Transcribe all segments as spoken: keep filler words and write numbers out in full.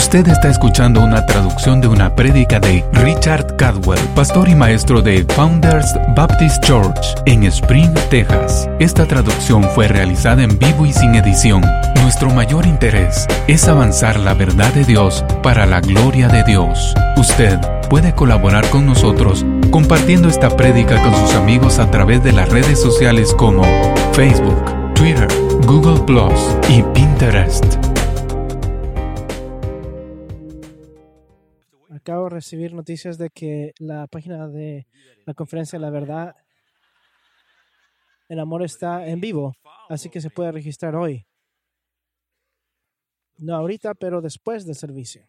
Usted está escuchando una traducción de una prédica de Richard Cadwell, pastor y maestro de Founders Baptist Church en Spring, Texas. Esta traducción fue realizada en vivo y sin edición. Nuestro mayor interés es avanzar la verdad de Dios para la gloria de Dios. Usted puede colaborar con nosotros compartiendo esta prédica con sus amigos a través de las redes sociales como Facebook, Twitter, Google Plus y Pinterest. Acabo de recibir noticias de que la página de la Conferencia de la Verdad, el amor, está en vivo, así que se puede registrar hoy. No ahorita, pero después del servicio.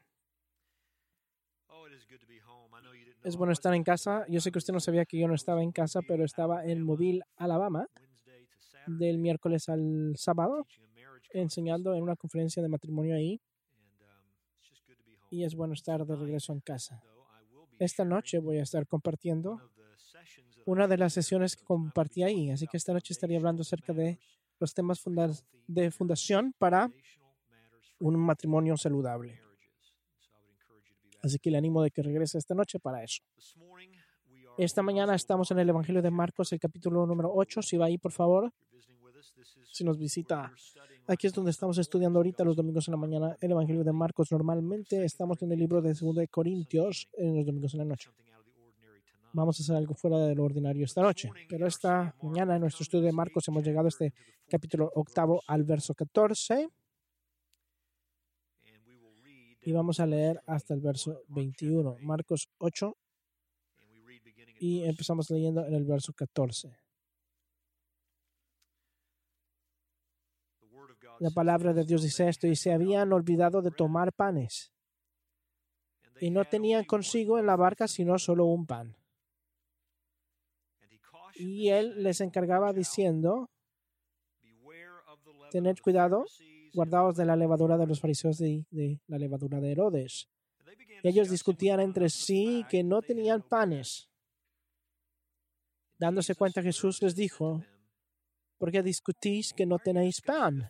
Es bueno estar en casa. Yo sé que usted no sabía que yo no estaba en casa, pero estaba en Mobile, Alabama, del miércoles al sábado, enseñando en una conferencia de matrimonio ahí. Y es bueno estar de regreso en casa. Esta noche voy a estar compartiendo una de las sesiones que compartí ahí. Así que esta noche estaría hablando acerca de los temas funda- de fundación para un matrimonio saludable. Así que le animo de que regrese esta noche para eso. Esta mañana estamos en el Evangelio de Marcos, el capítulo número ocho. Si va ahí, por favor. Si nos visita, aquí es donde estamos estudiando ahorita los domingos en la mañana el Evangelio de Marcos. Normalmente estamos en el libro de Segunda de Corintios en los domingos en la noche. Vamos a hacer algo fuera de lo ordinario esta noche. Pero esta mañana en nuestro estudio de Marcos hemos llegado a este capítulo octavo al verso catorce. Y vamos a leer hasta el verso veintiuno. Marcos ocho. Y empezamos leyendo en el verso catorce. La palabra de Dios dice esto: y se habían olvidado de tomar panes, y no tenían consigo en la barca sino solo un pan. Y él les encargaba diciendo: tened cuidado, guardaos de la levadura de los fariseos y de la levadura de Herodes. Y ellos discutían entre sí que no tenían panes. Dándose cuenta, Jesús les dijo: ¿por qué discutís que no tenéis pan?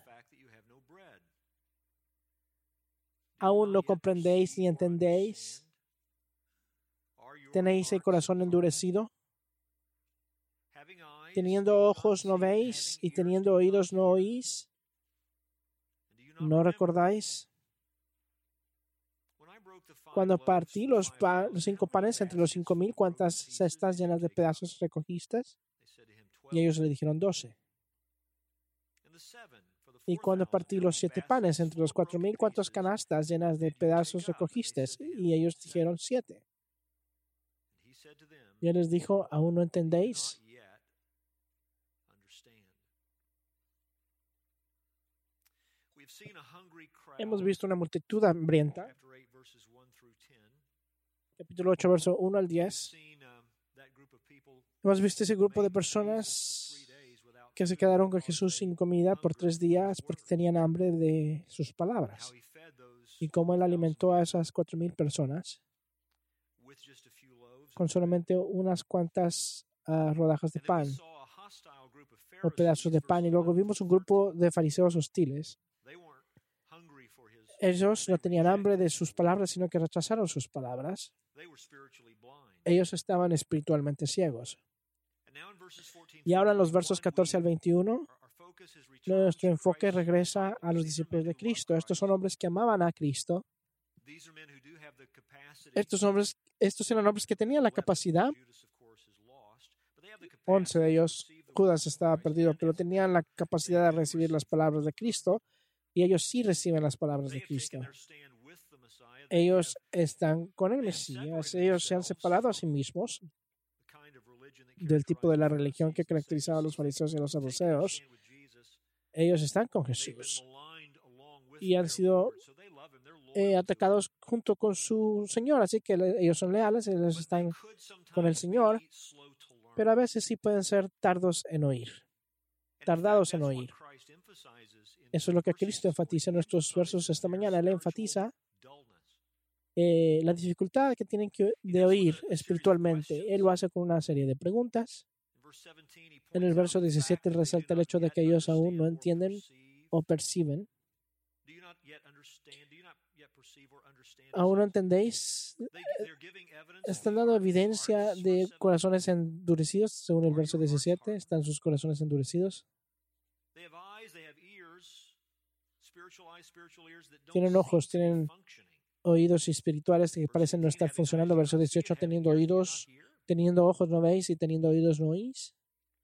¿Aún no comprendéis ni entendéis? ¿Tenéis el corazón endurecido? ¿Teniendo ojos no veis y teniendo oídos no oís? ¿No recordáis? Cuando partí los, pa- los cinco panes entre los cinco mil, ¿cuántas cestas llenas de pedazos recogiste? Y ellos le dijeron doce. Y cuando partí los siete panes entre los cuatro mil, ¿cuántas canastas llenas de pedazos recogiste? Y ellos dijeron siete. Y él les dijo: ¿aún no entendéis? Hemos visto una multitud hambrienta. Capítulo ocho, verso uno al diez. Hemos visto ese grupo de personas que se quedaron con Jesús sin comida por tres días porque tenían hambre de sus palabras. Y cómo él alimentó a esas cuatro mil personas con solamente unas cuantas uh, rodajas de pan o pedazos de pan. Y luego vimos un grupo de fariseos hostiles. Ellos no tenían hambre de sus palabras, sino que rechazaron sus palabras. Ellos estaban espiritualmente ciegos. Y ahora en los versos catorce al veintiuno, nuestro enfoque regresa a los discípulos de Cristo. Estos son hombres que amaban a Cristo. Estos hombres, estos eran hombres que tenían la capacidad. Once de ellos, Judas estaba perdido, pero tenían la capacidad de recibir las palabras de Cristo. Y ellos sí reciben las palabras de Cristo. Ellos están con el Mesías. Ellos se han separado a sí mismos del tipo de la religión que caracterizaba a los fariseos y a los saduceos. Ellos están con Jesús y han sido eh, atacados junto con su Señor. Así que le, ellos son leales, ellos están con el Señor, pero a veces sí pueden ser tardos en oír, tardados en oír. Eso es lo que Cristo enfatiza en nuestros versos esta mañana. Él enfatiza eh, la dificultad que tienen que, de oír espiritualmente. Él lo hace con una serie de preguntas. En el verso diecisiete resalta el hecho de que ellos aún no entienden o perciben ¿Aún no entendéis? Están dando evidencia de corazones endurecidos, según el verso diecisiete. ¿Están sus corazones endurecidos? Tienen ojos, tienen oídos espirituales que parecen no estar funcionando. Verso dieciocho, teniendo oídos, teniendo ojos no veis y teniendo oídos no oís.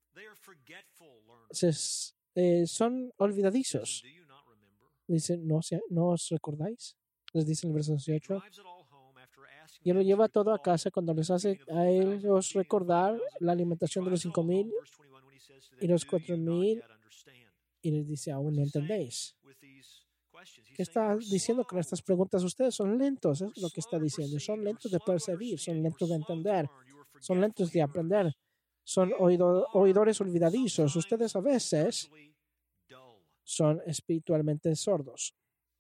Se, eh, son olvidadizos. Dice, ¿no, ¿no os recordáis? Les dice en el verso dieciocho. Y él lo lleva todo a casa cuando les hace a ellos recordar la alimentación de los cinco mil y los cuatro mil. Y les dice, aún no entendéis. ¿Qué está diciendo con estas preguntas? Ustedes son lentos, es lo que está diciendo. Son lentos de percibir, son lentos de entender, son lentos de aprender, son oído, oidores olvidadizos. Ustedes a veces son espiritualmente sordos.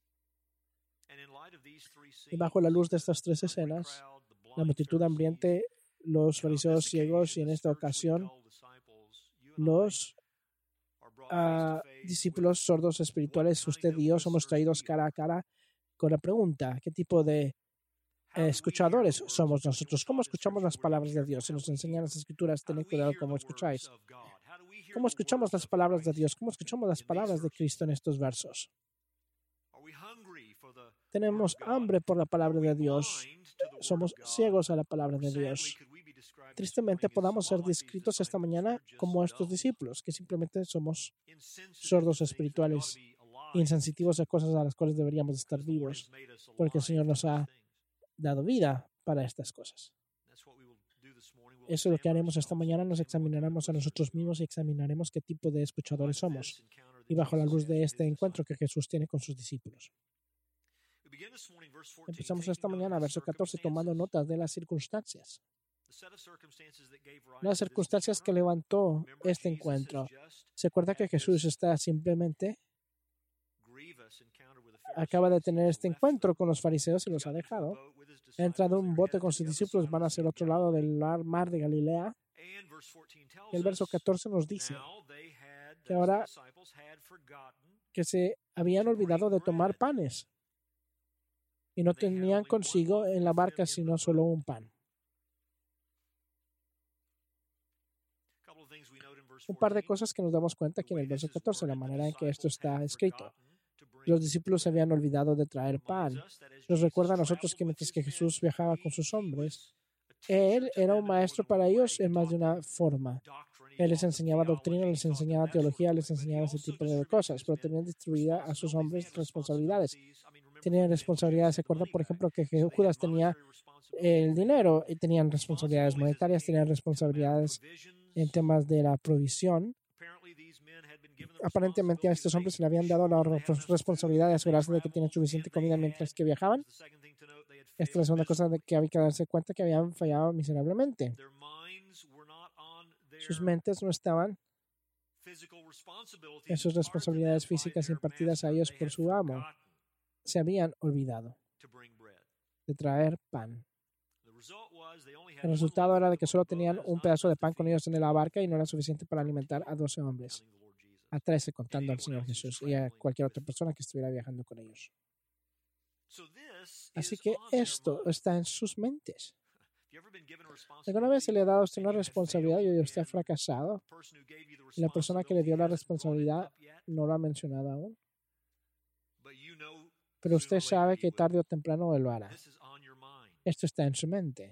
Y bajo la luz de estas tres escenas, la multitud hambriente, los fariseos ciegos y en esta ocasión los uh, discípulos sordos espirituales, usted y yo somos traídos cara a cara con la pregunta, ¿qué tipo de eh, escuchadores somos nosotros? ¿Cómo escuchamos las palabras de Dios? Si nos enseñan las escrituras, tened cuidado cómo escucháis. ¿Cómo escuchamos las palabras de Dios? ¿Cómo escuchamos las palabras de Cristo en estos versos? Tenemos hambre por la palabra de Dios. Somos ciegos a la palabra de Dios. Tristemente, podamos ser descritos esta mañana como estos discípulos, que simplemente somos sordos espirituales, insensitivos a cosas a las cuales deberíamos estar vivos, porque el Señor nos ha dado vida para estas cosas. Eso es lo que haremos esta mañana. Nos examinaremos a nosotros mismos y examinaremos qué tipo de escuchadores somos, y bajo la luz de este encuentro que Jesús tiene con sus discípulos. Empezamos esta mañana, verso catorce, tomando notas de las circunstancias. Las circunstancias que levantó este encuentro. ¿Se acuerda que Jesús está simplemente acaba de tener este encuentro con los fariseos y los ha dejado? Ha entrado en un bote con sus discípulos, van hacia el otro lado del mar de Galilea. Y el verso catorce nos dice que ahora que se habían olvidado de tomar panes y no tenían consigo en la barca sino solo un pan. Un par de cosas que nos damos cuenta aquí en el verso catorce, la manera en que esto está escrito. Los discípulos se habían olvidado de traer pan. Nos recuerda a nosotros que mientras que Jesús viajaba con sus hombres, Él era un maestro para ellos en más de una forma. Él les enseñaba doctrina, les enseñaba teología, les enseñaba ese tipo de cosas, pero tenían distribuida a sus hombres responsabilidades. Tenían responsabilidades. Se acuerda, por ejemplo, que Judas tenía el dinero y tenían responsabilidades monetarias, tenían responsabilidades en temas de la provisión. Aparentemente a estos hombres se le habían dado la responsabilidad de asegurarse de que tienen suficiente comida mientras que viajaban. Esta es la segunda cosa de que había que darse cuenta, que habían fallado miserablemente. Sus mentes no estaban en sus responsabilidades físicas impartidas a ellos por su amo. Se habían olvidado de traer pan. El resultado era de que solo tenían un pedazo de pan con ellos en la barca y no era suficiente para alimentar a doce hombres, a trece contando al Señor Jesús y a cualquier otra persona que estuviera viajando con ellos. Así que esto está en sus mentes. ¿Alguna vez se le ha dado a usted una responsabilidad y usted ha fracasado? Y la persona que le dio la responsabilidad no lo ha mencionado aún. Pero usted sabe que tarde o temprano él lo hará. Esto está en su mente.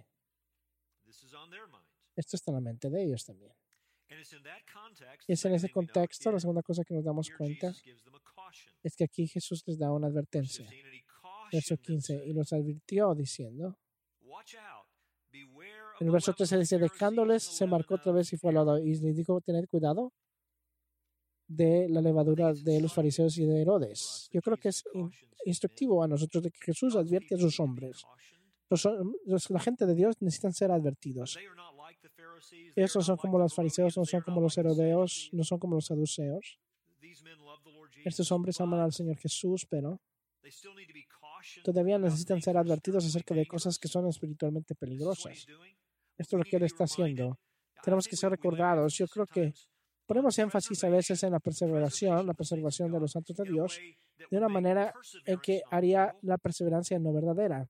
Esto está en la mente de ellos también. Y es en ese contexto, la segunda cosa que nos damos cuenta es que aquí Jesús les da una advertencia. Verso quince, y los advirtió diciendo, en el verso trece dice, dejándoles, se marcó otra vez y fue al lado, y les dijo, tened cuidado de la levadura de los fariseos y de Herodes. Yo creo que es in- instructivo a nosotros de que Jesús advierte a sus hombres. Los, los, la gente de Dios necesitan ser advertidos. Ellos no son como los fariseos, no son como los herodeos, no son como los saduceos. Estos hombres aman al Señor Jesús, pero todavía necesitan ser advertidos acerca de cosas que son espiritualmente peligrosas. Esto es lo que Él está haciendo. Tenemos que ser recordados. Yo creo que ponemos énfasis a veces en la perseveración, la preservación de los santos de Dios, de una manera en que haría la perseverancia no verdadera.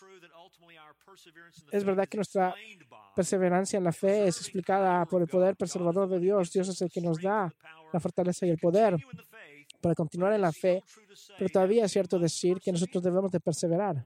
Es verdad que nuestra perseverancia en la fe es explicada por el poder preservador de Dios. Dios es el que nos da la fortaleza y el poder para continuar en la fe, pero todavía es cierto decir que nosotros debemos de perseverar.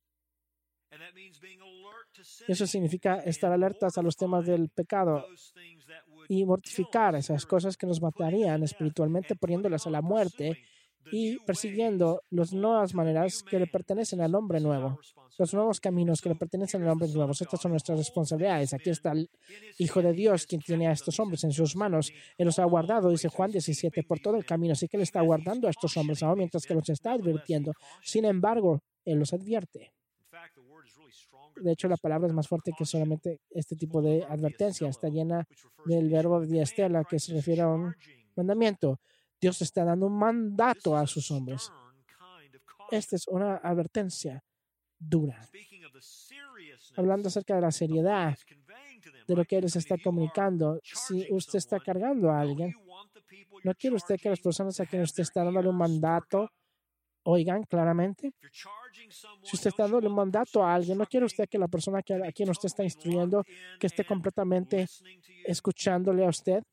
Eso significa estar alertas a los temas del pecado y mortificar esas cosas que nos matarían espiritualmente, poniéndolas a la muerte y persiguiendo las nuevas maneras que le pertenecen al hombre nuevo, los nuevos caminos que le pertenecen al hombre nuevo. Estas son nuestras responsabilidades. Aquí está el Hijo de Dios, quien tiene a estos hombres en sus manos. Él los ha guardado, dice Juan diecisiete, por todo el camino. Así que Él está guardando a estos hombres aún mientras que los está advirtiendo. Sin embargo, Él los advierte. De hecho, la palabra es más fuerte que solamente este tipo de advertencia. Está llena del verbo diestela, que se refiere a un mandamiento. Dios está dando un mandato a sus hombres. Esta es una advertencia dura. Hablando acerca de la seriedad de lo que Él les está comunicando, si usted está cargando a alguien, ¿no quiere usted que las personas a quienes usted está dándole un mandato oigan claramente? Si usted está dando un mandato a alguien, ¿no quiere usted que la persona a quien usted está instruyendo que esté completamente escuchándole a usted?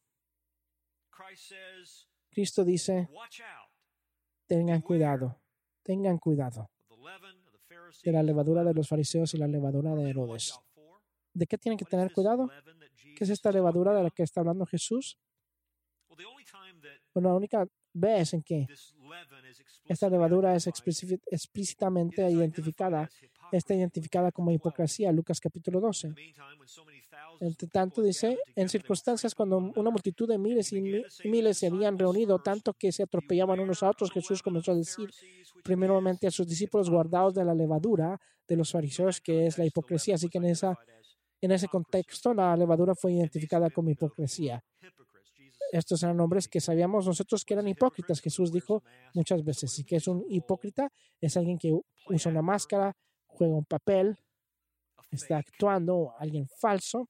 Cristo dice, tengan cuidado, tengan cuidado de la levadura de los fariseos y la levadura de Herodes. ¿De qué tienen que tener cuidado? ¿Qué es esta levadura de la que está hablando Jesús? Bueno, la única vez en que esta levadura es explícitamente identificada, está identificada como hipocresía, Lucas capítulo doce. Entre tanto, dice, en circunstancias cuando una multitud de miles y miles se habían reunido, tanto que se atropellaban unos a otros, Jesús comenzó a decir primeramente a sus discípulos, guardaos de la levadura de los fariseos, que es la hipocresía. Así que en, esa, en ese contexto, la levadura fue identificada como hipocresía. Estos eran hombres que sabíamos nosotros que eran hipócritas. Jesús dijo muchas veces, y que es un hipócrita, es alguien que usa una máscara, juega un papel, está actuando, alguien falso.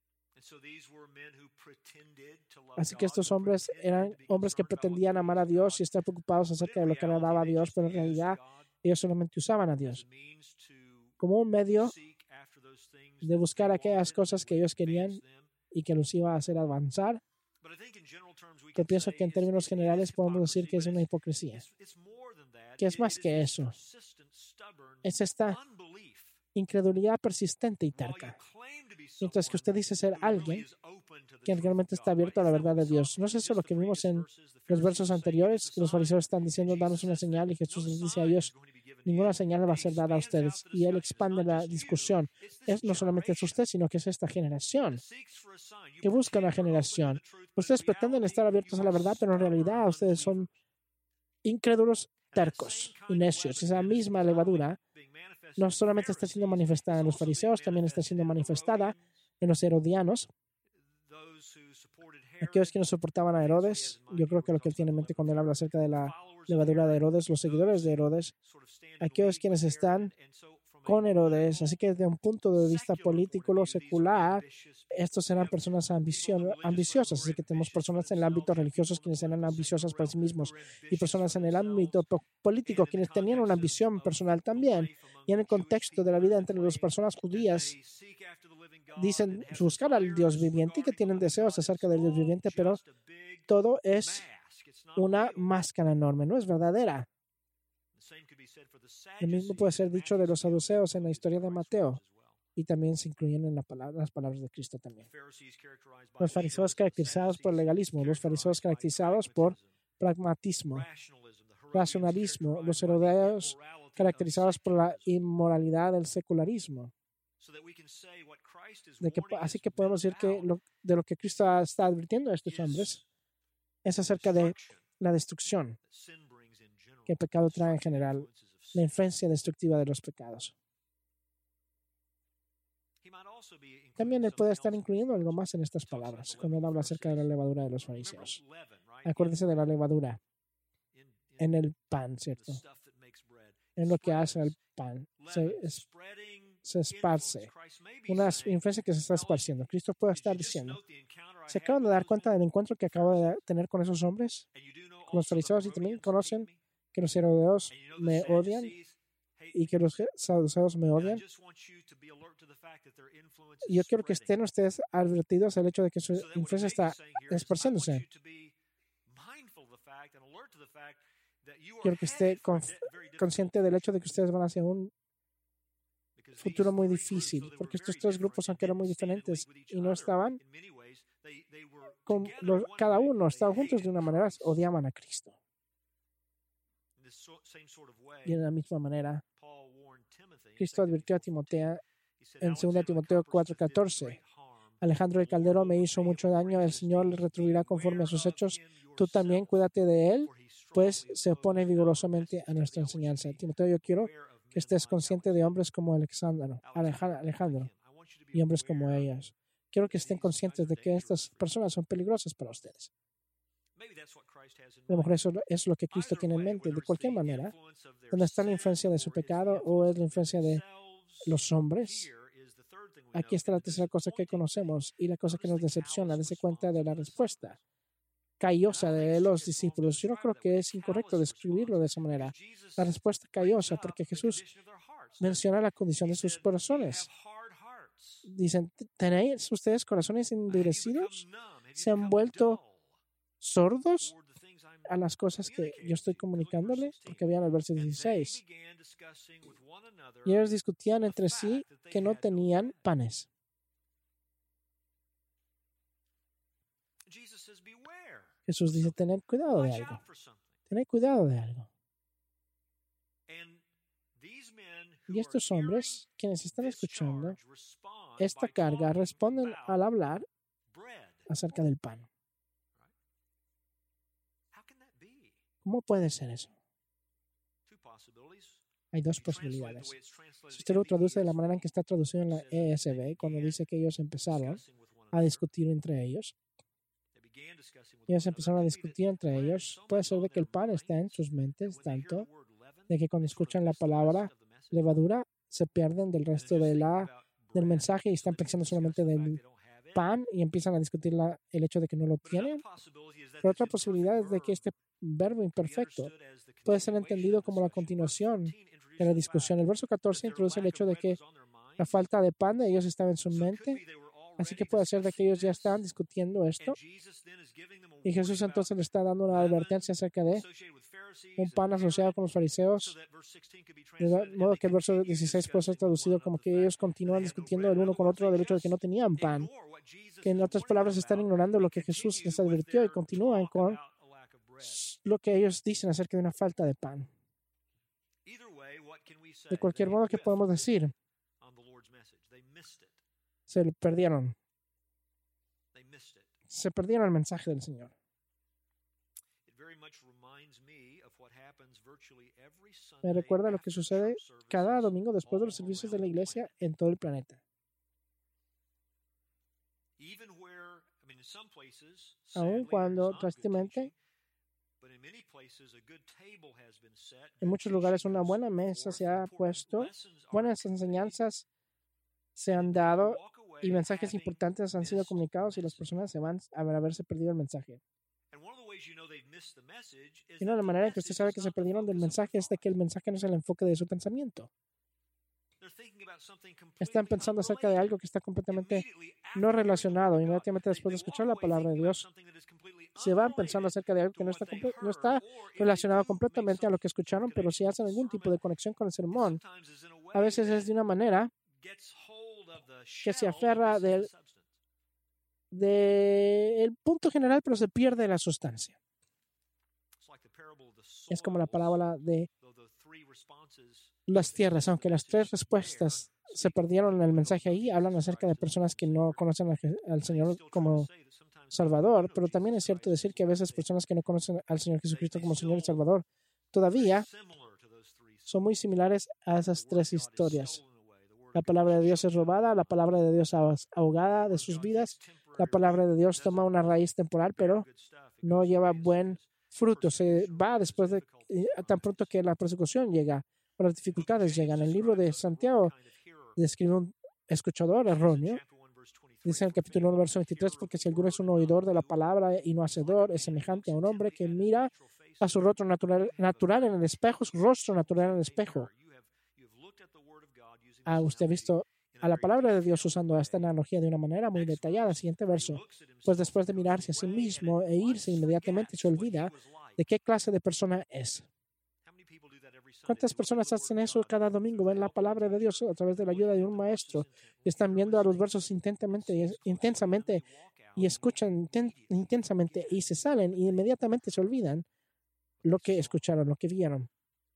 Así que estos hombres eran hombres que pretendían amar a Dios y estar preocupados acerca de lo que agradaba a Dios, pero en realidad ellos solamente usaban a Dios como un medio de buscar aquellas cosas que ellos querían y que los iba a hacer avanzar. Pero pienso que en términos generales podemos decir que es una hipocresía, que es más que eso. Es esta incredulidad persistente y terca. Mientras que usted dice ser alguien que realmente está abierto a la verdad de Dios. ¿No es eso lo que vimos en los versos anteriores? Que los fariseos están diciendo, danos una señal, y Jesús les dice a ellos, ninguna señal va a ser dada a ustedes. Y Él expande la discusión. Es, no solamente es usted, sino que es esta generación que busca una generación. Ustedes pretenden estar abiertos a la verdad, pero en realidad ustedes son incrédulos, tercos y necios. Esa misma levadura no solamente está siendo manifestada en los fariseos, también está siendo manifestada en los herodianos, aquellos que no soportaban a Herodes. Yo creo que lo que él tiene en mente cuando él habla acerca de la levadura de Herodes, los seguidores de Herodes, aquellos quienes están con Herodes. Así que desde un punto de vista político, lo secular, estos eran personas ambiciosas. Así que tenemos personas en el ámbito religioso quienes eran ambiciosas para sí mismos y personas en el ámbito político quienes tenían una ambición personal también. Y en el contexto de la vida entre las personas judías, dicen buscar al Dios viviente y que tienen deseos acerca del Dios viviente, pero todo es una máscara enorme, no es verdadera. Lo mismo puede ser dicho de los saduceos en la historia de Mateo, y también se incluyen en la palabra, las palabras de Cristo también. Los fariseos caracterizados por el legalismo, los fariseos caracterizados por pragmatismo, racionalismo, los herodianos caracterizados por la inmoralidad del secularismo. De que, así que podemos decir que lo, de lo que Cristo está advirtiendo a estos hombres es acerca de la destrucción que el pecado trae en general, la influencia destructiva de los pecados. También él puede estar incluyendo algo más en estas palabras cuando él habla acerca de la levadura de los fariseos. Acuérdense de la levadura en el pan, ¿cierto? En lo que hace el pan. Se, es, se esparce. Una influencia que se está esparciendo. Cristo puede estar diciendo, ¿Se acaban de dar cuenta del encuentro que acabo de tener con esos hombres? Con los fariseos, y también conocen que los herodianos me odian y que los saduceos me odian. Y yo quiero que estén ustedes advertidos del hecho de que su influencia está esparciéndose. Quiero que esté consciente del hecho de que ustedes van hacia un futuro muy difícil, porque estos tres grupos, aunque eran muy diferentes y no estaban con los, cada uno estaban juntos de una manera, odiaban a Cristo. Y de la misma manera, Cristo advirtió a Timoteo en segunda Timoteo cuatro catorce. Alejandro el Caldero me hizo mucho daño, el Señor le retribuirá conforme a sus hechos. Tú también cuídate de él, pues se opone vigorosamente a nuestra enseñanza. Timoteo, yo quiero que estés consciente de hombres como Alexandro, Alejandro y hombres como ellos. Quiero que estén conscientes de que estas personas son peligrosas para ustedes. A lo mejor eso es lo que Cristo tiene en mente. De cualquier manera, donde está la influencia de su pecado o es la influencia de los hombres, aquí está la tercera cosa que conocemos y la cosa que nos decepciona. Dese cuenta de la respuesta callosa de los discípulos. Yo no creo que es incorrecto describirlo de esa manera. La respuesta callosa, porque Jesús menciona la condición de sus corazones. Dicen, ¿tenéis ustedes corazones endurecidos? ¿Se han vuelto sordos a las cosas que yo estoy comunicándole? Porque vean el verso dieciséis. Y ellos discutían entre sí que no tenían panes. Jesús dice, tened cuidado de algo. Tened cuidado de algo. Y estos hombres, quienes están escuchando esta carga, responden al hablar acerca del pan. ¿Cómo puede ser eso? Hay dos posibilidades. Si usted lo traduce de la manera en que está traducido en la E S V, cuando dice que ellos empezaron a discutir entre ellos, ellos empezaron a discutir entre ellos, puede ser de que el pan está en sus mentes, tanto de que cuando escuchan la palabra levadura, se pierden del resto de la, del mensaje y están pensando solamente del pan y empiezan a discutir la, el hecho de que no lo tienen. Pero otra posibilidad es de que este verbo imperfecto puede ser entendido como la continuación de la discusión. El verso catorce introduce el hecho de que la falta de pan de ellos estaba en su mente, así que puede ser de que ellos ya estaban discutiendo esto. Y Jesús entonces le está dando una advertencia acerca de un pan asociado con los fariseos, de modo que el verso dieciséis puede ser traducido como que ellos continúan discutiendo el uno con otro del hecho de que no tenían pan, que en otras palabras están ignorando lo que Jesús les advirtió y continúan con lo que ellos dicen acerca de una falta de pan. De cualquier modo, ¿qué podemos decir? Se perdieron. Se perdieron el mensaje del Señor. Me recuerda lo que sucede cada domingo después de los servicios de la iglesia en todo el planeta. Aun cuando drásticamente en muchos lugares una buena mesa se ha puesto, buenas enseñanzas se han dado y mensajes importantes han sido comunicados y las personas se van a haberse perdido el mensaje. Y una de la manera en que usted sabe que se perdieron del mensaje es de que el mensaje no es el enfoque de su pensamiento. Están pensando acerca de algo que está completamente no relacionado. Inmediatamente después de escuchar la palabra de Dios, se van pensando acerca de algo que no está, no está relacionado completamente a lo que escucharon, pero si hacen algún tipo de conexión con el sermón, a veces es de una manera que se aferra del, del punto general, pero se pierde la sustancia. Es como la parábola de las tierras, aunque las tres respuestas se perdieron en el mensaje ahí, hablan acerca de personas que no conocen al Señor como Salvador, pero también es cierto decir que a veces personas que no conocen al Señor Jesucristo como Señor y Salvador todavía son muy similares a esas tres historias. La palabra de Dios es robada, la palabra de Dios es ahogada de sus vidas, la palabra de Dios toma una raíz temporal, pero no lleva buen fruto. Se va después de tan pronto que la persecución llega o las dificultades llegan. El libro de Santiago describe un escuchador erróneo Dice en el capítulo uno, verso veintitrés, porque si alguno es un oidor de la palabra y no hacedor, es semejante a un hombre que mira a su rostro natural, natural en el espejo, su rostro natural en el espejo. Ah, usted ha visto a la palabra de Dios usando esta analogía de una manera muy detallada. Siguiente verso. Pues después de mirarse a sí mismo e irse inmediatamente, se olvida de qué clase de persona es. ¿Cuántas personas hacen eso cada domingo? Ven la palabra de Dios a través de la ayuda de un maestro y están viendo a los versos intensamente, intensamente y escuchan inten, intensamente y se salen y inmediatamente se olvidan lo que escucharon, lo que vieron.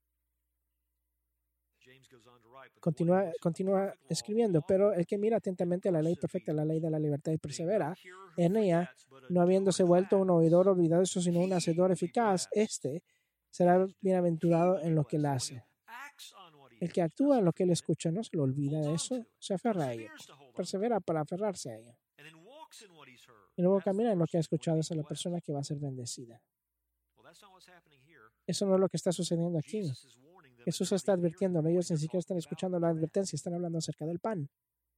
Continúa, continúa escribiendo, pero el que mira atentamente a la ley perfecta, la ley de la libertad y persevera en ella, no habiéndose vuelto un oidor olvidadizo, sino un hacedor eficaz, este será bienaventurado en lo que él hace. El que actúa en lo que él escucha no se lo olvida de eso, se aferra a ello, persevera para aferrarse a ello. Y luego camina en lo que ha escuchado, esa es la persona que va a ser bendecida. Eso no es lo que está sucediendo aquí. Jesús está advirtiendo, ellos ni siquiera están escuchando la advertencia, están hablando acerca del pan.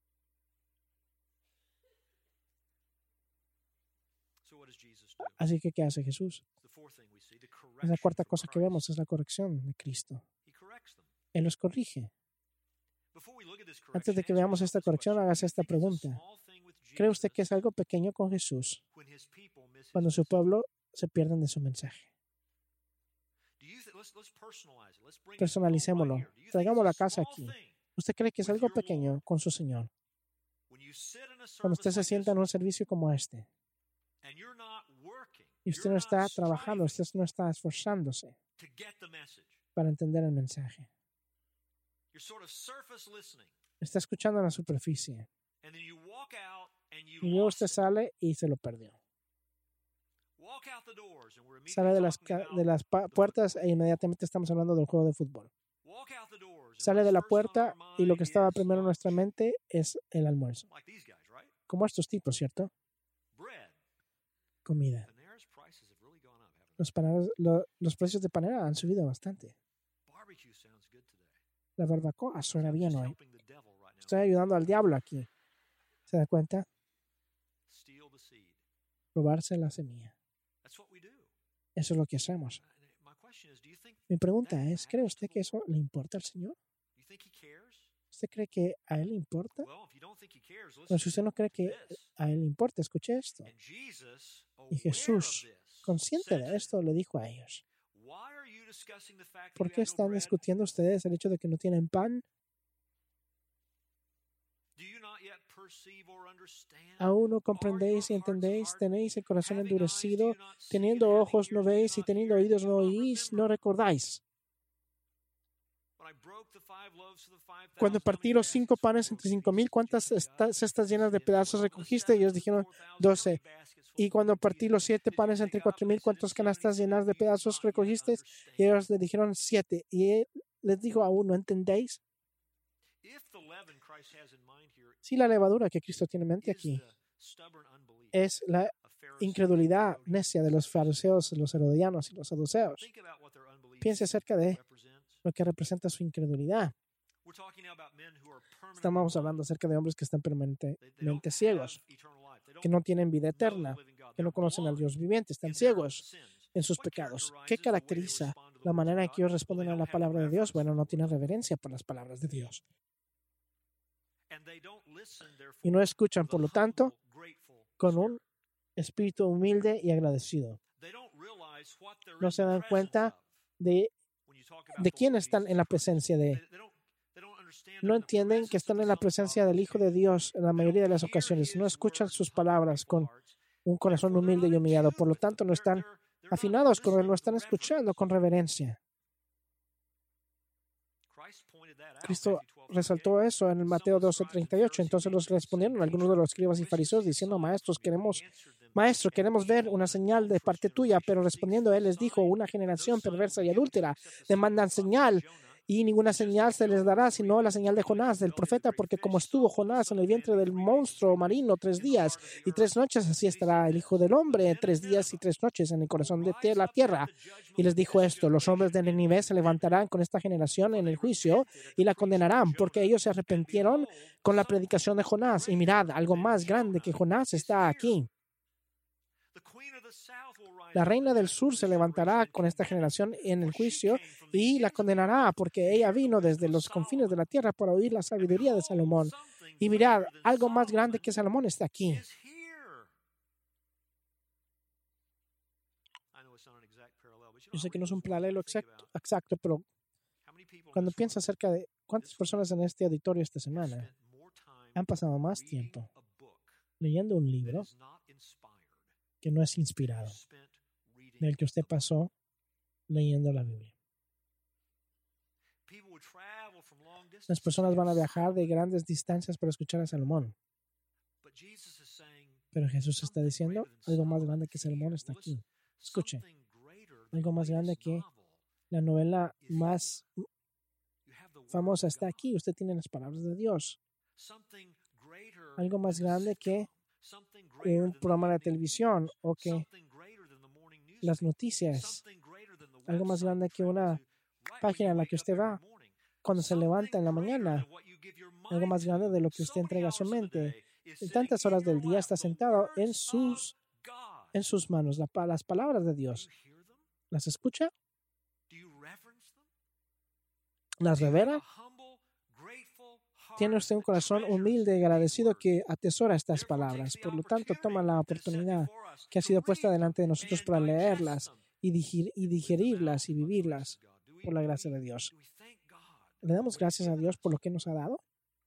Así que, ¿qué hace Jesús? Es la cuarta cosa que vemos, es la corrección de Cristo. Él los corrige. Antes de que veamos esta corrección, hágase esta pregunta. ¿Cree usted que es algo pequeño con Jesús cuando su pueblo se pierde de su mensaje? Personalicémoslo. Traigámoslo a casa aquí. ¿Usted cree que es algo pequeño con su Señor? Cuando usted se sienta en un servicio como este y usted no está trabajando, usted no está esforzándose para entender el mensaje. Está escuchando en la superficie. Y luego usted sale y se lo perdió. Sale de las, de las puertas e inmediatamente estamos hablando del juego de fútbol. Sale de la puerta y lo que estaba primero en nuestra mente es el almuerzo. Como estos tipos, ¿cierto? Comida. Los, paneras, lo, los precios de panera han subido bastante. La barbacoa suena bien hoy. Estoy ayudando al diablo aquí. ¿Se da cuenta? Robarse la semilla. Eso es lo que hacemos. Mi pregunta es, ¿cree usted que eso le importa al Señor? ¿Usted cree que a Él le importa? Pero si usted no cree que a Él le importa, escuche esto. Y Jesús, consciente de esto, le dijo a ellos, ¿por qué están discutiendo ustedes el hecho de que no tienen pan? ¿Aún no comprendéis y entendéis? ¿Tenéis el corazón endurecido? Teniendo ojos no veis y teniendo oídos no oís, no recordáis. Cuando partí los cinco panes entre cinco mil, ¿cuántas cestas llenas de pedazos recogiste? Y ellos dijeron doce. Y cuando partí los siete panes entre cuatro mil, ¿cuántas canastas llenas de pedazos recogiste? Y ellos le dijeron siete. Y él les dijo, ¿aún no entendéis? Si la levadura que Cristo tiene en mente aquí es la incredulidad necia de los fariseos, los herodianos y los saduceos, piense acerca de lo que representa su incredulidad. Estamos hablando acerca de hombres que están permanentemente ciegos, que no tienen vida eterna, que no conocen al Dios viviente, están ciegos en sus pecados. ¿Qué caracteriza la manera en que ellos responden a la palabra de Dios? Bueno, no tienen reverencia por las palabras de Dios. Y no escuchan, por lo tanto, con un espíritu humilde y agradecido. No se dan cuenta de, de quién están en la presencia de. No entienden que están en la presencia del Hijo de Dios en la mayoría de las ocasiones. No escuchan sus palabras con un corazón humilde y humillado. Por lo tanto, no están afinados con él, no están escuchando con reverencia. Cristo resaltó eso en el Mateo doce treinta y ocho. Entonces los respondieron algunos de los escribas y fariseos diciendo, maestros, queremos, maestro, queremos ver una señal de parte tuya. Pero respondiendo él les dijo, una generación perversa y adúltera demandan señal y ninguna señal se les dará sino la señal de Jonás, del profeta, porque como estuvo Jonás en el vientre del monstruo marino tres días y tres noches, así estará el Hijo del Hombre tres días y tres noches en el corazón de la tierra. Y les dijo esto: los hombres de Nínive se levantarán con esta generación en el juicio y la condenarán, porque ellos se arrepintieron con la predicación de Jonás. Y mirad, algo más grande que Jonás está aquí. La reina del sur se levantará con esta generación en el juicio y la condenará, porque ella vino desde los confines de la tierra para oír la sabiduría de Salomón. Y mirad, algo más grande que Salomón está aquí. Yo sé que no es un paralelo exacto, exacto, pero cuando pienso acerca de cuántas personas en este auditorio esta semana han pasado más tiempo leyendo un libro que no es inspirado del que usted pasó leyendo la Biblia. Las personas van a viajar de grandes distancias para escuchar a Salomón. Pero Jesús está diciendo, algo más grande que Salomón está aquí. Escuche, algo más grande que la novela más famosa está aquí. Usted tiene las palabras de Dios. Algo más grande que un programa de televisión o que las noticias. Algo más grande que una página en la que usted va cuando se levanta en la mañana. Algo más grande de lo que usted entrega a su mente. En tantas horas del día está sentado en sus, en sus manos, la, las palabras de Dios. ¿Las escucha? ¿Las revela? Tiene usted un corazón humilde y agradecido que atesora estas palabras. Por lo tanto, toma la oportunidad que ha sido puesta delante de nosotros para leerlas y, digir, y digerirlas y vivirlas por la gracia de Dios. ¿Le damos gracias a Dios por lo que nos ha dado?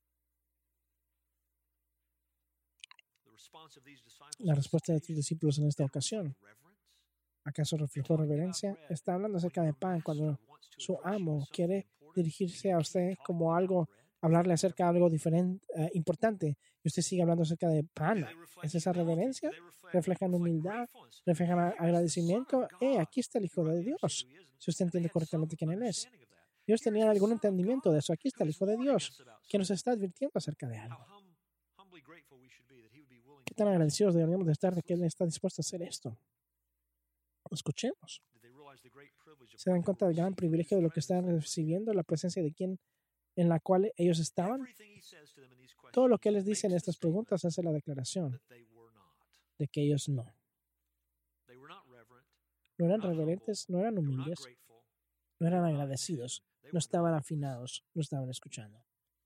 La respuesta de tus discípulos en esta ocasión, ¿acaso reflejó reverencia? Está hablando acerca de pan cuando su amo quiere dirigirse a usted como algo, hablarle acerca de algo diferente, uh, importante, y usted sigue hablando acerca de pan. ¿Es esa reverencia? ¿Reflejan humildad? ¿Reflejan agradecimiento? Eh, aquí está el Hijo de Dios. Si usted entiende correctamente quién Él es. Dios tenía algún entendimiento de eso. Aquí está el Hijo de Dios, que nos está advirtiendo acerca de algo. ¿Qué tan agradecidos deberíamos de estar de que Él está dispuesto a hacer esto? Escuchemos. ¿Se dan cuenta del gran privilegio de lo que están recibiendo, la presencia de quien en la cual ellos estaban? Todo lo que Él les dice en estas preguntas hace la declaración de que ellos no. No eran reverentes, no eran humildes, no eran agradecidos, no estaban afinados, no estaban escuchando.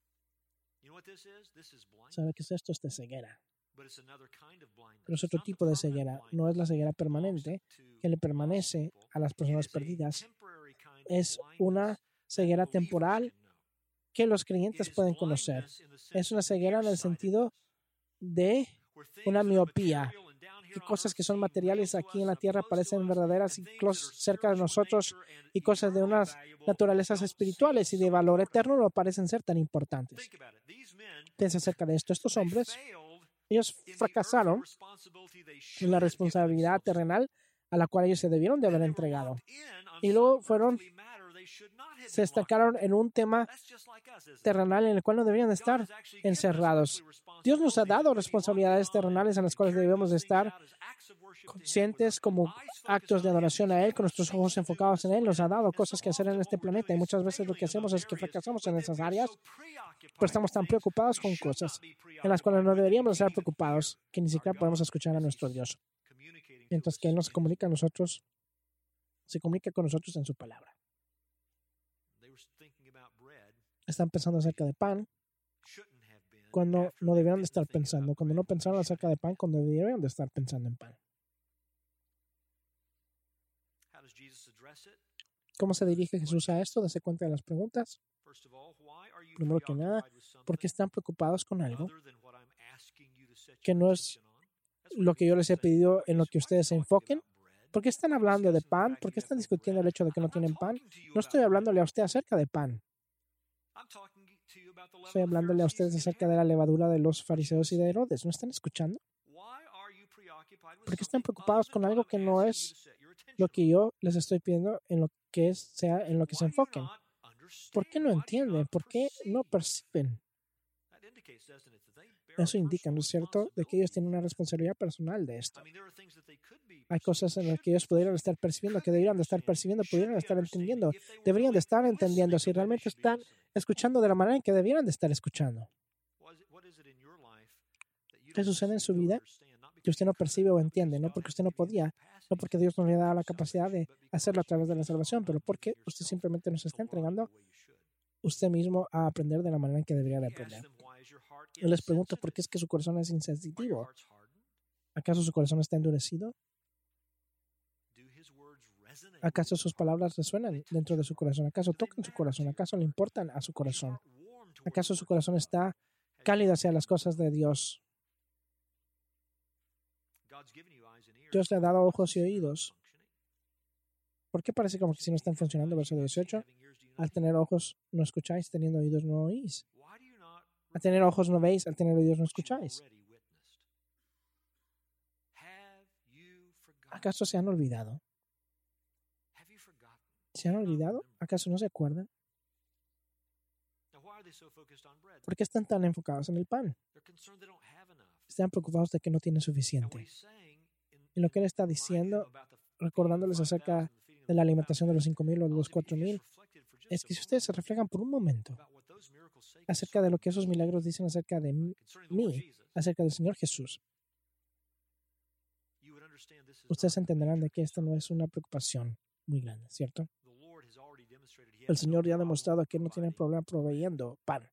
¿Sabe qué es esto? Esta ceguera. Pero es otro tipo de ceguera. No es la ceguera permanente que le permanece a las personas perdidas. Es una ceguera temporal que los creyentes pueden conocer. Es una ceguera en el sentido de una miopía, que cosas que son materiales aquí en la tierra parecen verdaderas y cerca de nosotros, y cosas de unas naturalezas espirituales y de valor eterno no parecen ser tan importantes. Piensa acerca de esto. Estos hombres, ellos fracasaron en la responsabilidad terrenal a la cual ellos se debieron de haber entregado. Y luego fueron, se estancaron en un tema terrenal en el cual no deberían de estar encerrados. Dios nos ha dado responsabilidades terrenales en las cuales debemos de estar conscientes como actos de adoración a Él, con nuestros ojos enfocados en Él. Nos ha dado cosas que hacer en este planeta y muchas veces lo que hacemos es que fracasamos en esas áreas, pero estamos tan preocupados con cosas en las cuales no deberíamos estar preocupados que ni siquiera podemos escuchar a nuestro Dios. Mientras que Él nos comunica a nosotros, se comunica con nosotros en su palabra. Están pensando acerca de pan cuando no debieron de estar pensando, cuando no pensaron acerca de pan cuando debieron de estar pensando en pan. ¿Cómo se dirige Jesús a esto? Dese cuenta de las preguntas. Primero que nada, ¿por qué están preocupados con algo que no es lo que yo les he pedido en lo que ustedes se enfoquen? ¿Por qué están hablando de pan? ¿Por qué están discutiendo el hecho de que no tienen pan? No estoy hablándole a usted acerca de pan. Estoy hablándole a ustedes acerca de la levadura de los fariseos y de Herodes. ¿No están escuchando? ¿Por qué están preocupados con algo que no es lo que yo les estoy pidiendo en lo que es, sea en lo que se enfoquen? ¿Por qué no entienden? ¿Por qué no perciben? Eso indica, ¿no es cierto?, de que ellos tienen una responsabilidad personal de esto. Hay cosas en las que ellos pudieran estar percibiendo, que deberían de estar percibiendo, pudieran estar entendiendo, deberían de estar entendiendo si realmente están escuchando de la manera en que debieran de estar escuchando. ¿Qué sucede en su vida que usted no percibe o entiende? No porque usted no podía, no porque Dios no le ha dado la capacidad de hacerlo a través de la salvación, pero porque usted simplemente nos está entregando usted mismo a aprender de la manera en que debería de aprender. Yo les pregunto, ¿por qué es que su corazón es insensitivo? ¿Acaso su corazón está endurecido? ¿Acaso sus palabras resuenan dentro de su corazón? ¿Acaso tocan su corazón? ¿Acaso le importan a su corazón? ¿Acaso su corazón está cálido hacia las cosas de Dios? Dios le ha dado ojos y oídos. ¿Por qué parece como que si no están funcionando? Verso dieciocho. Al tener ojos no escucháis, teniendo oídos no oís. Al tener ojos no veis, al tener oídos no escucháis. ¿Acaso se han olvidado? ¿Se han olvidado? ¿Acaso no se acuerdan? ¿Por qué están tan enfocados en el pan? Están preocupados de que no tienen suficiente. Y lo que él está diciendo, recordándoles acerca de la alimentación de los cinco mil o de los cuatro mil, es que si ustedes se reflejan por un momento acerca de lo que esos milagros dicen acerca de mí, acerca del Señor Jesús, ustedes entenderán de que esto no es una preocupación muy grande, ¿cierto? El Señor ya ha demostrado que no tiene problema proveyendo pan.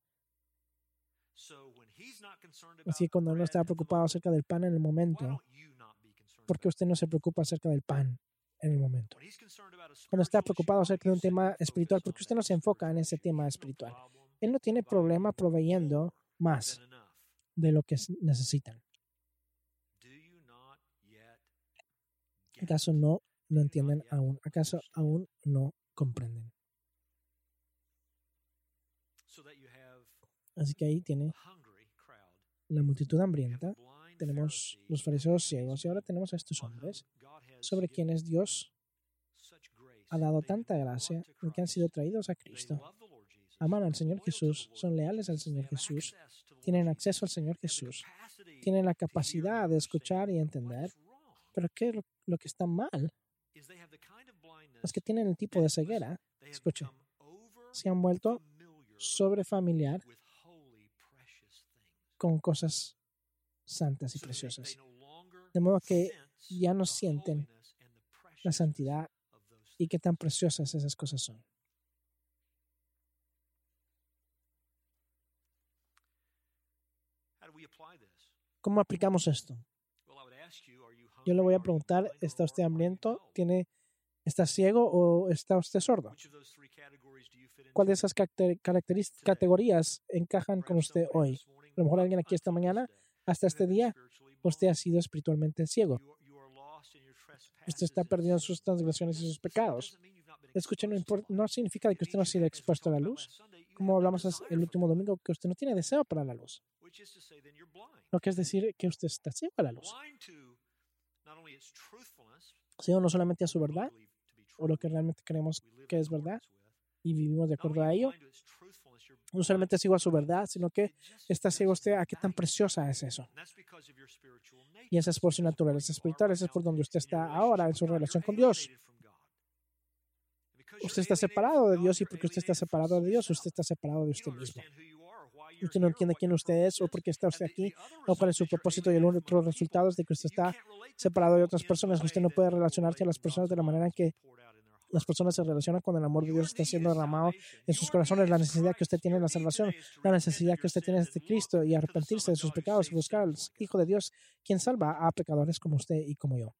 Así que cuando Él no está preocupado acerca del pan en el momento, ¿por qué usted no se preocupa acerca del pan en el momento? Cuando está preocupado acerca de un tema espiritual, ¿por qué usted no se enfoca en ese tema espiritual? Él no tiene problema proveyendo más de lo que necesitan. ¿Acaso no lo entienden aún? ¿Acaso aún no comprenden? Así que ahí tiene la multitud hambrienta, tenemos los fariseos ciegos y ahora tenemos a estos hombres sobre quienes Dios ha dado tanta gracia y que han sido traídos a Cristo. Aman al Señor Jesús, son leales al Señor Jesús, tienen acceso al Señor Jesús, tienen la capacidad de escuchar y entender. Pero ¿qué es lo, lo que está mal? Los que tienen el tipo de ceguera, escuche, se han vuelto sobrefamiliar con cosas santas y preciosas. De modo que ya no sienten la santidad y qué tan preciosas esas cosas son. ¿Cómo aplicamos esto? Yo le voy a preguntar, ¿está usted hambriento? ¿Tiene, ¿Está ciego o está usted sordo? ¿Cuál de esas categorías encajan con usted hoy? A lo mejor alguien aquí esta mañana, hasta este día, usted ha sido espiritualmente ciego. Usted está perdiendo sus transgresiones y sus pecados. Escuchen, no, importa, no significa que usted no ha sido expuesto a la luz. Como hablamos el último domingo, que usted no tiene deseo para la luz. Lo que es decir que usted está ciego a la luz. Ciego no solamente a su verdad, o lo que realmente creemos que es verdad, y vivimos de acuerdo a ello. No solamente ciego a su verdad, sino que está ciego usted a qué tan preciosa es eso. Y esa es por su naturaleza espiritual, esa es por donde usted está ahora en su relación con Dios. Usted está separado de Dios y porque usted está separado de Dios, usted está separado de usted mismo. Usted no entiende quién usted es o por qué está usted aquí o cuál es su propósito, y el otro resultado es de que usted está separado de otras personas. Usted no puede relacionarse a las personas de la manera en que las personas se relacionan cuando el amor de Dios está siendo derramado en sus corazones. La necesidad que usted tiene en la salvación, la necesidad que usted tiene de Cristo y arrepentirse de sus pecados y buscar al Hijo de Dios, quien salva a pecadores como usted y como yo.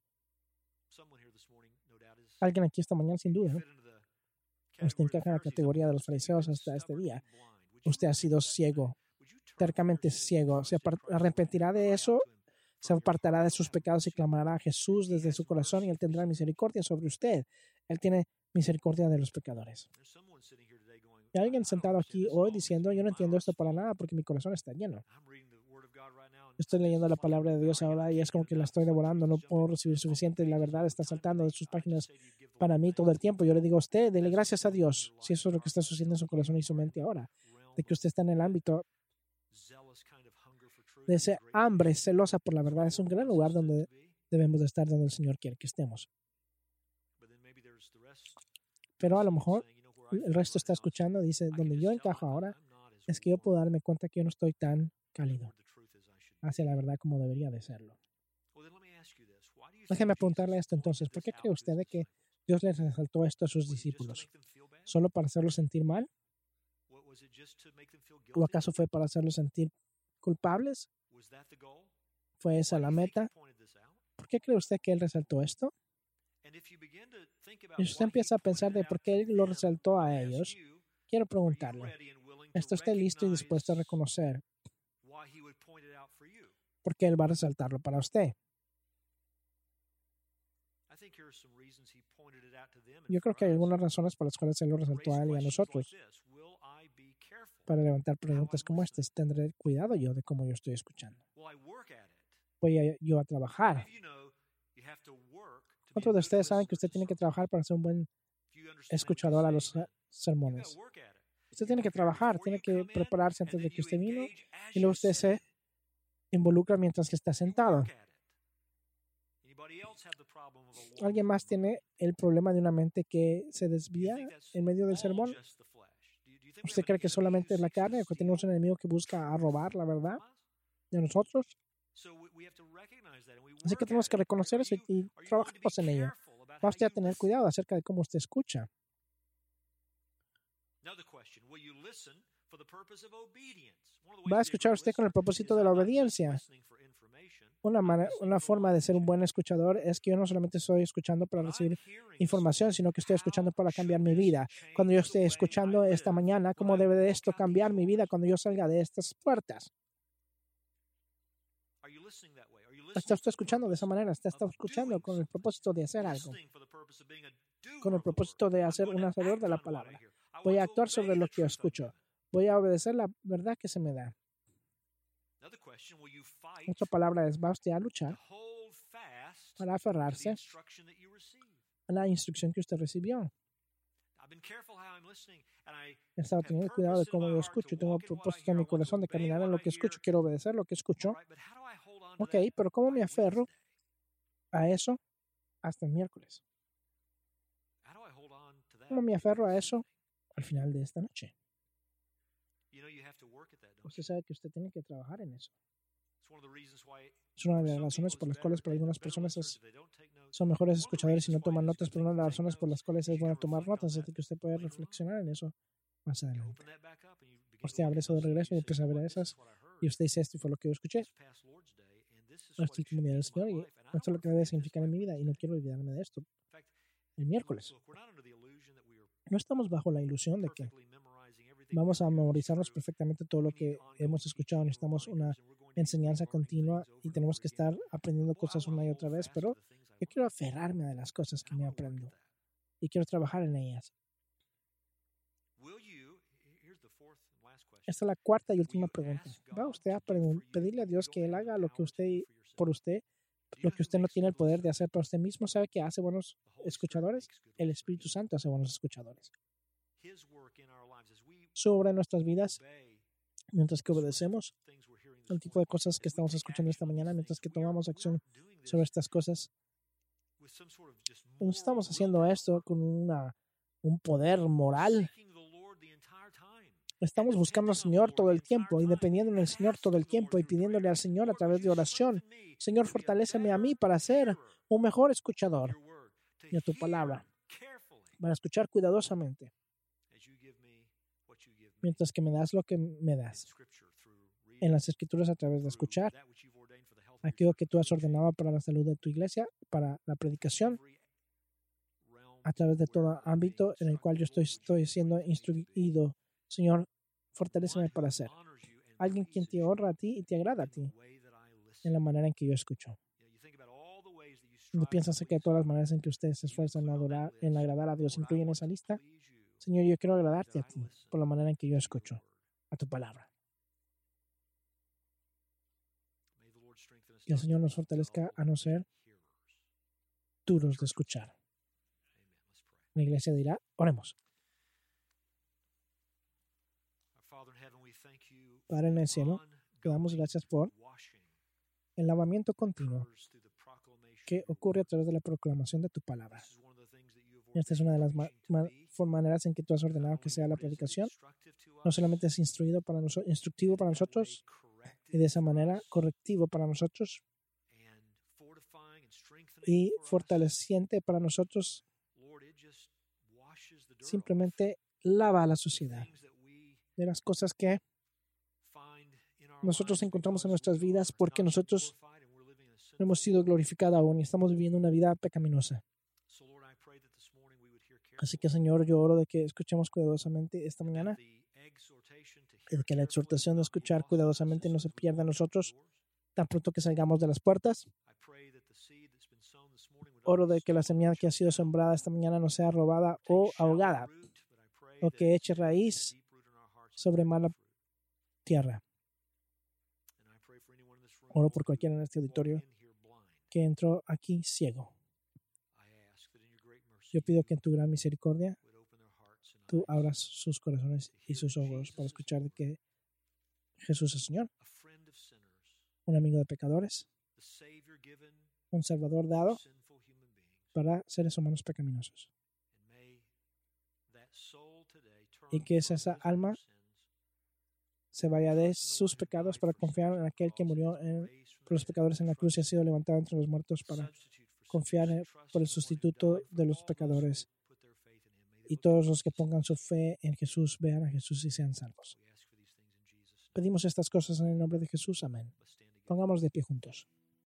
Alguien aquí esta mañana, sin duda, ¿no? Usted encaja en la categoría de los fariseos hasta este día. Usted ha sido ciego, tercamente ciego. Se arrepentirá de eso, se apartará de sus pecados y clamará a Jesús desde su corazón y Él tendrá misericordia sobre usted. Él tiene misericordia de los pecadores. Hay alguien sentado aquí hoy diciendo, yo no entiendo esto para nada porque mi corazón está lleno. Estoy leyendo la palabra de Dios ahora y es como que la estoy devorando. No puedo recibir suficiente. La verdad está saltando de sus páginas para mí todo el tiempo. Yo le digo a usted, dele gracias a Dios, si eso es lo que está sucediendo en su corazón y su mente ahora, de que usted está en el ámbito de ese hambre celosa por la verdad. Es un gran lugar donde debemos de estar, donde el Señor quiere que estemos. Pero a lo mejor el resto está escuchando, dice, donde yo encajo ahora es que yo puedo darme cuenta que yo no estoy tan cálido hacia la verdad como debería de serlo. Déjeme preguntarle esto entonces, ¿por qué cree usted de que Dios les resaltó esto a sus discípulos? ¿Solo para hacerlos sentir mal? ¿O acaso fue para hacerlos sentir culpables? ¿Fue esa la meta? ¿Por qué cree usted que Él resaltó esto? Y si usted empieza a pensar de por qué Él lo resaltó a ellos, quiero preguntarle, ¿está usted listo y dispuesto a reconocer por qué Él va a resaltarlo para usted? Yo creo que hay algunas razones por las cuales Él lo resaltó a Él y a nosotros. Para levantar preguntas como estas, ¿tendré cuidado yo de cómo yo estoy escuchando? ¿Voy a, yo a trabajar? ¿Cuántos de ustedes saben que usted tiene que trabajar para ser un buen escuchador a los sermones? Usted tiene que trabajar, tiene que prepararse antes de que usted vino y luego usted se involucra mientras que está sentado. ¿Alguien más tiene el problema de una mente que se desvía en medio del sermón? ¿Usted cree que solamente es la carne o que tenemos un enemigo que busca a robar la verdad de nosotros? Así que tenemos que reconocer eso y, y trabajamos en ello. Va usted a tener cuidado acerca de cómo usted escucha. ¿Va a escuchar usted con el propósito de la obediencia? Una, manera, una forma de ser un buen escuchador es que yo no solamente estoy escuchando para recibir información, sino que estoy escuchando para cambiar mi vida. Cuando yo esté escuchando esta mañana, ¿cómo debe de esto cambiar mi vida cuando yo salga de estas puertas? ¿Está usted escuchando de esa manera? ¿Está usted escuchando con el propósito de hacer algo? Con el propósito de hacer un hacedor de la palabra. Voy a actuar sobre lo que yo escucho. Voy a obedecer la verdad que se me da. Otra palabra es, ¿va usted a luchar para aferrarse a la instrucción que usted recibió? He estado teniendo cuidado de cómo yo escucho. Tengo propósito en mi corazón de caminar en lo que escucho. Quiero obedecer lo que escucho. Ok, pero ¿cómo me aferro a eso hasta el miércoles? ¿Cómo me aferro a eso al final de esta noche? Usted sabe que usted tiene que trabajar en eso. Es una de las razones por las cuales para algunas personas es, son mejores escuchadores y no toman notas, pero una de las razones por las cuales es bueno tomar notas, así que usted puede reflexionar en eso más adelante. Usted abre eso de regreso y empieza a ver esas y usted dice, esto fue lo que yo escuché. Esto es el día del Señor y esto es lo que debe significar en mi vida y no quiero olvidarme de esto. El miércoles. No estamos bajo la ilusión de que vamos a memorizarnos perfectamente todo lo que hemos escuchado. Necesitamos una enseñanza continua y tenemos que estar aprendiendo cosas una y otra vez, pero yo quiero aferrarme a las cosas que me aprendo y quiero trabajar en ellas. Esta es la cuarta y última pregunta. ¿Va usted a pedirle a Dios que Él haga lo que usted por usted, lo que usted no tiene el poder de hacer para usted mismo? ¿Sabe que hace buenos escuchadores? El Espíritu Santo hace buenos escuchadores. Sobre nuestras vidas, mientras que obedecemos el tipo de cosas que estamos escuchando esta mañana, mientras que tomamos acción sobre estas cosas, no estamos haciendo esto con una, un poder moral. Estamos buscando al Señor todo el tiempo y dependiendo del Señor todo el tiempo y pidiéndole al Señor a través de oración. Señor, fortaléceme a mí para ser un mejor escuchador de tu palabra, para escuchar cuidadosamente, mientras que me das lo que me das en las Escrituras a través de escuchar aquello que tú has ordenado para la salud de tu iglesia, para la predicación, a través de todo ámbito en el cual yo estoy, estoy siendo instruido. Señor, fortaléceme para ser alguien quien te honra a ti y te agrada a ti en la manera en que yo escucho. ¿No piensas que todas las maneras en que ustedes se esfuerzan en, adorar, en agradar a Dios incluyen esa lista? Señor, yo quiero agradarte a ti por la manera en que yo escucho a tu palabra. Que el Señor nos fortalezca a no ser duros de escuchar. La iglesia dirá, oremos. Padre en el cielo, te damos gracias por el lavamiento continuo que ocurre a través de la proclamación de tu palabra. Esta es una de las ma ma maneras en que tú has ordenado que sea la predicación. No solamente es instruido para nosotros, instructivo para nosotros, y de esa manera correctivo para nosotros y fortaleciente para nosotros. Simplemente lava a la sociedad de las cosas que nosotros encontramos en nuestras vidas porque nosotros no hemos sido glorificados aún y estamos viviendo una vida pecaminosa. Así que, Señor, yo oro de que escuchemos cuidadosamente esta mañana y de que la exhortación de escuchar cuidadosamente no se pierda en nosotros tan pronto que salgamos de las puertas. Oro de que la semilla que ha sido sembrada esta mañana no sea robada o ahogada, o que eche raíz sobre mala tierra. Oro por cualquiera en este auditorio que entró aquí ciego. Yo pido que en tu gran misericordia tú abras sus corazones y sus ojos para escuchar de que Jesús es Señor, un amigo de pecadores, un Salvador dado para seres humanos pecaminosos. Y que esa alma se vaya de sus pecados para confiar en aquel que murió en, por los pecadores en la cruz y ha sido levantado entre los muertos, para confiar en, por el sustituto de los pecadores. Y todos los que pongan su fe en Jesús vean a Jesús y sean salvos. Pedimos estas cosas en el nombre de Jesús. Amén. Pongamos de pie juntos.